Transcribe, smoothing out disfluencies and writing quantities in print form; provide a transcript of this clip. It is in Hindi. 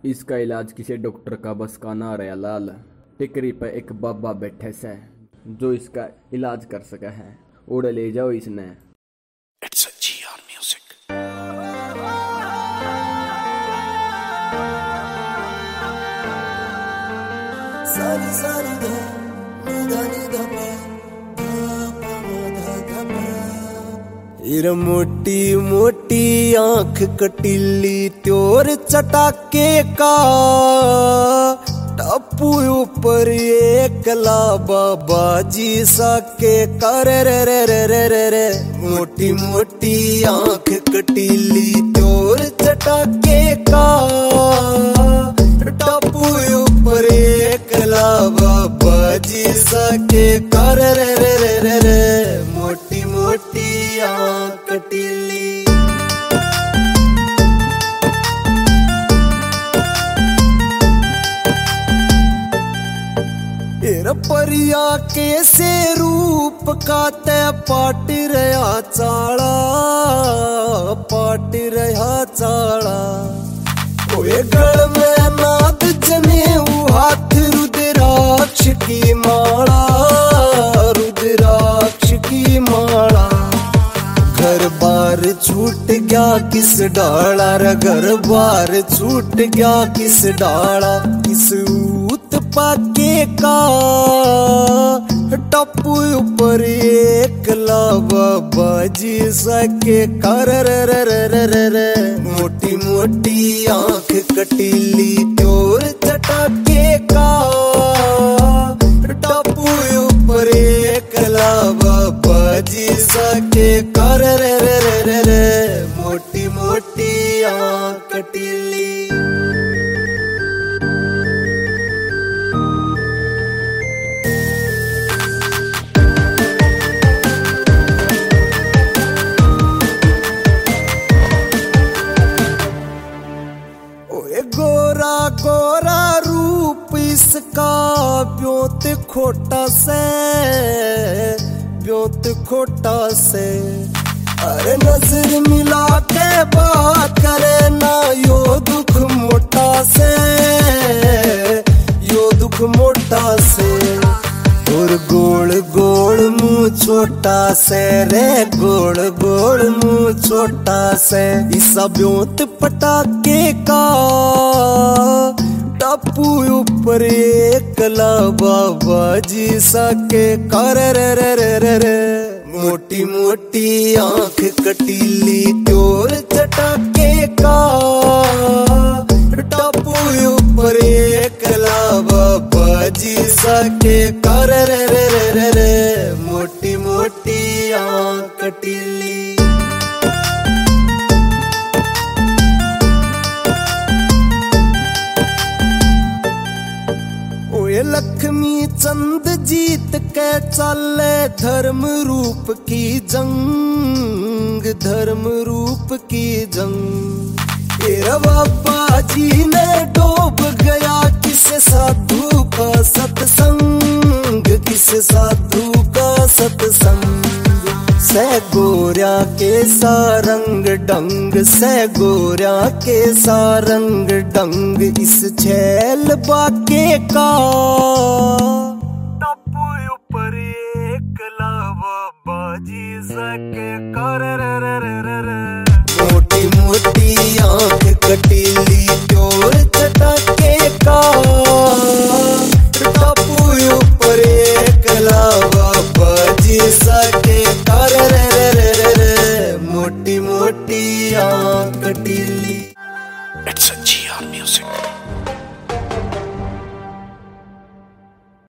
इसका इलाज किसी डॉक्टर का बस का ना रहा लाल। टिकरी पे एक बाबा बैठे से जो इसका इलाज कर सका है। उड़ ले जाओ इसने। It's a GR Music. सारी सारी धा निधा निधा पा धा पा। इर मोटी मोटी आंख कटीली त्योर चटाके का टप्पू ऊपर एकला बाबा जी साके कर रे रे रे रे रे रे। मोटी मोटी आंख कटीली त्योर चटाके का टप्पू ऊपर एकला बाबा जी साके कर रे रे रे रे रे। मोटी मोटी आंख कटीली परिया के से रूप का ते पाट रहा चाड़ा पाट रहा चाड़ा। ओए गल में नाद जने हाथ रुद्राक्ष की माला रुद्राक्ष की माला। घर बार छूट गया किस डाला रे घर बार छूट गया किस डाला। किस ऊत पाके का टप्पू ऊपर एकला बाबा जी सके कर रे रे रे रे रे। मोटी मोटी आंख कटीली त्योर चटाके का टप्पू ऊपर एकला बाबा जी सके कर रे रे रे रे रे। मोटी मोटी आंख कटीली गोरा गोरा रूप इसका ब्योत खोटा से ब्योत खोटा से। अरे नजर मिला के बात करे ना यो दुख मोटा से यो दुख मोटा से। और गोल गोल मुंह छोटा से रे गोल गोल मुंह छोटा से। इसा ब्योत पटाके का टप्पू ऊपर एकला बाबा जी सके कर रे रे रे रे रे। मोटी मोटी आंख कटीली त्योर चटाके का टप्पू ऊपर एकला बाबा जी सके कर रे रे रे रे रे। मोटी मोटी आंख कटीली लक्ष्मी चंद जीत के चले धर्म रूप की जंग धर्म रूप की जंग। तेरा बाबा जी ने डूब गया किस साधु का सत्संग किस साधु का सत्संग। से गोरा के सारंग डंग से गोरा के सारंग डंग। इस छैल बाके का टप्पू ऊपर एकला बाबा जी सके कर रे रे रे रे रे। मोटी मोटी आंख कटीली त्योर चटाके का टप्पू ऊपर एकला बाबा जी सके कर रे रे रे रे रे। मोटी मोटी आंख कटीली। It's a GR Music.